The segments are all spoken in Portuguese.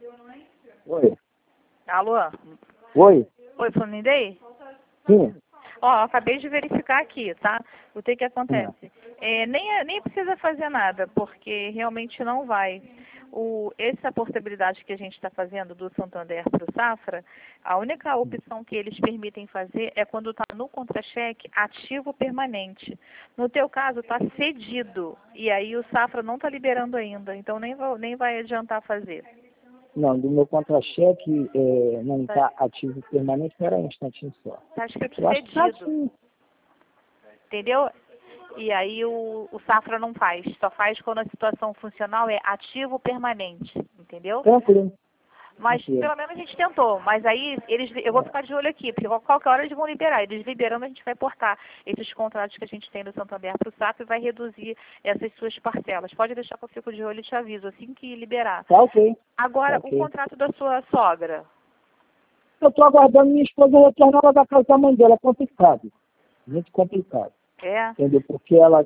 Oi. Alô? Oi. Oi, Fluminense? Sim. Ó, acabei de verificar aqui, tá? O que acontece? Nem precisa fazer nada, porque realmente não vai. Essa portabilidade que a gente está fazendo do Santander para o Safra, a única opção que eles permitem fazer é quando está no contra-cheque ativo permanente. No teu caso, está cedido, e aí o Safra não está liberando ainda, então nem vai adiantar fazer. Não, do meu contra-cheque não está ativo permanente, espera aí um instantinho só. Está escrito Eu acho que tá cedido, sim. entendeu? E aí o Safra não faz, só faz quando a situação funcional é ativo permanente, entendeu? Tranquilo. Mas Tranquilo. pelo menos a gente tentou, mas aí eu vou ficar de olho aqui, porque qualquer hora eles vão liberar. Eles liberando, a gente vai portar esses contratos que a gente tem do Santander para o Safra e vai reduzir essas suas parcelas. Pode deixar que eu fico de olho e te aviso, assim que liberar. Tá ok. Agora, Tá o ok. contrato da sua sogra. Eu estou aguardando minha esposa retornar lá da casa da mãe dela. É complicado. Muito complicado. É? Entendeu? Porque ela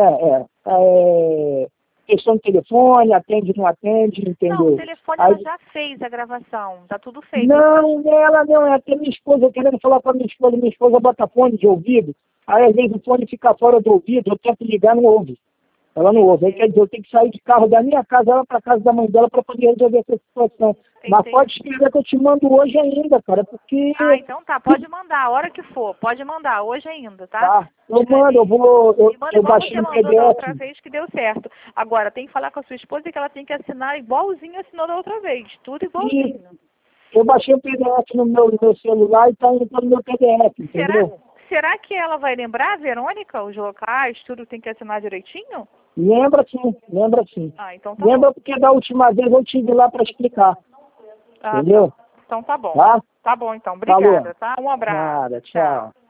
questão de telefone, atende, não atende, Não, o entendeu? telefone Aí, ela já fez a gravação, tá tudo feito. não, ela não, é até minha esposa, querendo falar com a minha esposa bota fone de ouvido, aí às vezes o fone fica fora do ouvido, eu tento ligar, não ouve. Ela não ouve. Aí quer dizer, eu tenho que sair de carro da minha casa, ela para casa da mãe dela para poder resolver essa situação. Mas Entendi. pode escrever que eu te mando hoje ainda, cara, porque... Ah, então tá, pode mandar, a hora que for, pode mandar, hoje ainda, tá? Tá, eu mando, E manda eu igual baixei você um mandou da outra PDF. vez que deu certo. Agora, tem que falar com a sua esposa que ela tem que assinar igualzinho assinou da outra vez, tudo E igualzinho. eu baixei o PDF no meu celular e tá indo pelo meu PDF, Será, entendeu? será que ela vai lembrar, Verônica, os locais, tudo tem que assinar direitinho? Lembra sim, lembra sim. Ah, então tá Lembra bom. porque da última vez eu tive lá para explicar, Ah, tá. entendeu? Então tá bom. Tá? Tá bom, então. Falou. Obrigada, tá? Um abraço. Nada, Tchau. tchau.